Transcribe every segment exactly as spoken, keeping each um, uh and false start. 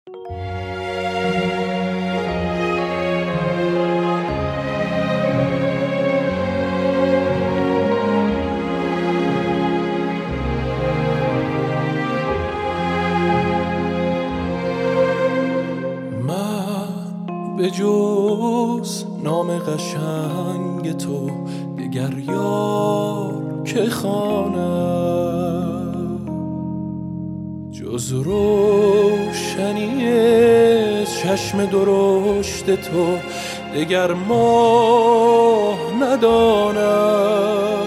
به جز نام قشنگ تو دگر یار که خوانم، جز روشنی چشم درشت تو دگر ماه ندانم.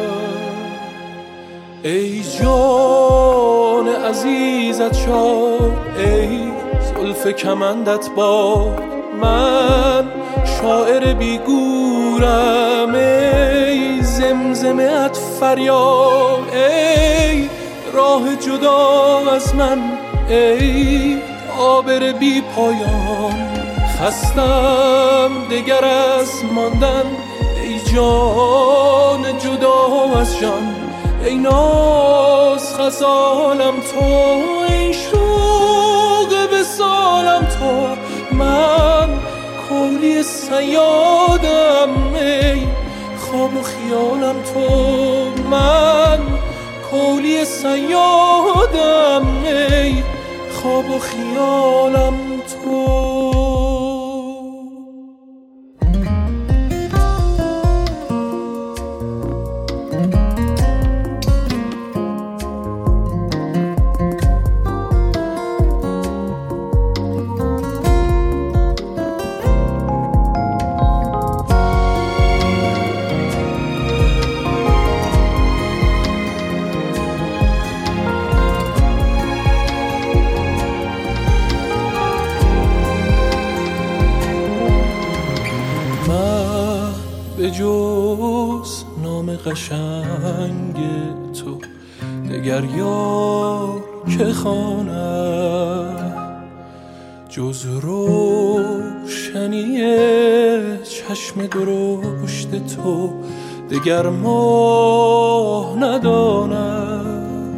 ای جان عزیزت شاد، ای زلف کمندت باد، من شاعر بیگورم. ای زمزمه ات فریاد، ای راه جدا از من، ای عابر بی پایان. خستم دگر از ماندن، ای جان جدا از جان. ای ناز غزالم تو، ای شوق وصالم تو. من کولی صیادم، ای خواب و خیالم تو. من کولی صیادم، ای خواب و خیالم تو. به جز نام قشنگ تو دگر یار که خوانم، جز روشنی چشم درشت تو دگر ماه ندانم.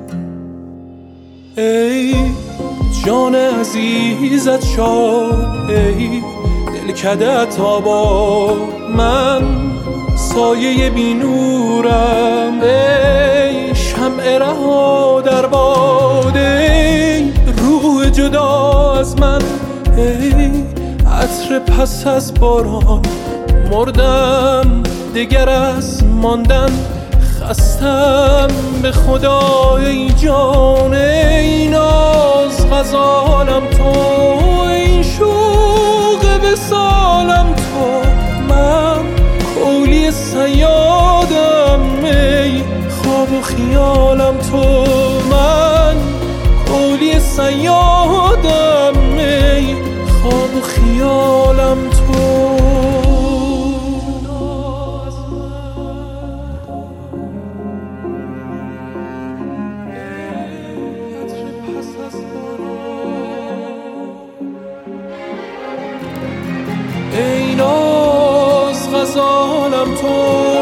ای جان عزیزت شاد، ای دلکده‌ات آباد، من سایه بی نورم. ای شمع رها در باد، ای روح جدا از من، ای عطر پس از باران. مردم دگر از ماندن، خستم به خدا ای جان. ای ناز غزالم تو، ای شوق وصالم تو. من کولی صیادم، ای خواب و خیالم تو. من کولی صیادم، ای خواب و خیالم تو. ای ناز غزالم تو،